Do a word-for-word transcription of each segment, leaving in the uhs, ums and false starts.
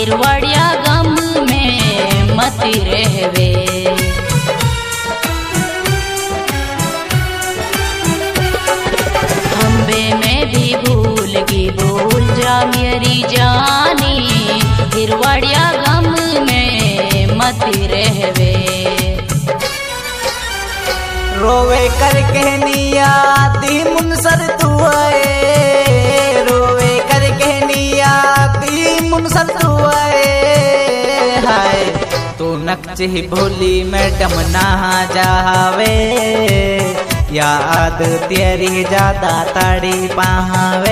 हिरवड़िया गम में मती रहवे। अम्बे में भी भूल गी भूल जा मेरी जानी, हिरवड़िया गम में मती रहवे। रोवे कर कहनिया ती मुनसर तू आए, रोवे कर कहनिया ती मुनसर तू आए। हाय तू नक्ची भोली मैडम ना जावे, याद तेरी ज्यादा ताड़ी पावे।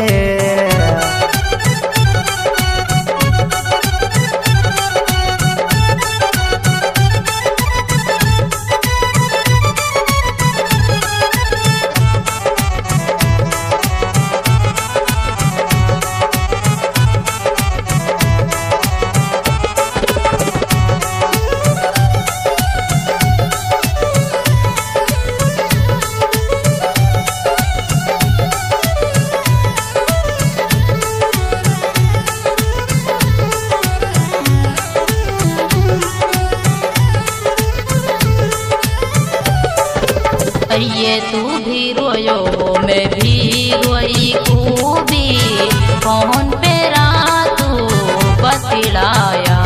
ये तू भी रोयो मैं भी रोई खूबी, कौन पे रातू बतलाया।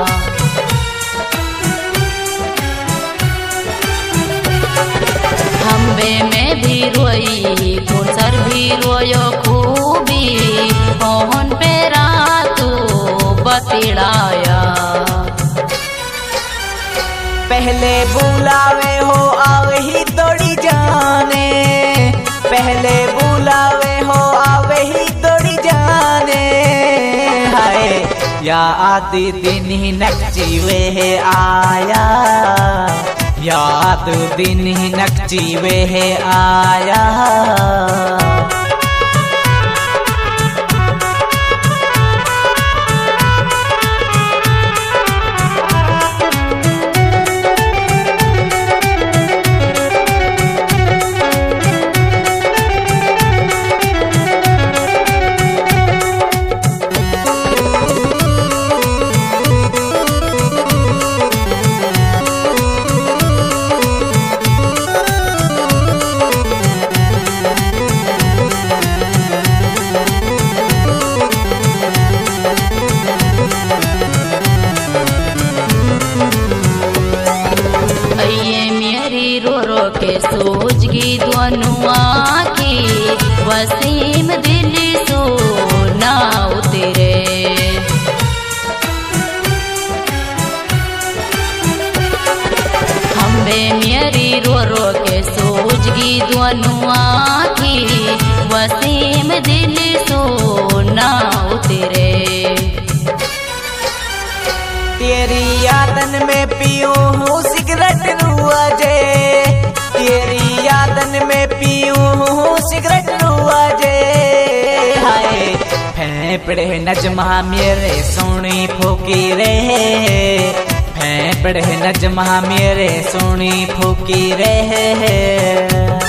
अम्बे में भी रोई मुनसर भी रोयो खूबी, कौन पे रातू बतलाया। पहले बुलावे हो आवे ही दौड़ी जाने, पहले बुलावे हो आवे ही दौड़ी जाने। हाय या आदि दिन ही नक्ची वे आया, याद दिन ही नक्ची वे आया। के सोचगी दोनुआ की, वसीम दिल सो ना उतरे। अम्बे मेरी रो रो के सोचगी दोनुआ की, वसीम दिल सो ना उतरे। तेरी यादन में पीऊं हूँ सिगरेट रुआ जे, तेरी यादन में पीऊं हूँ सिगरेट रुआ जे। हाय फेंपड़े नजमा मेरे सोनी फूकी रे, फेंपड़े नजमा मेरे सोनी फूकी रे।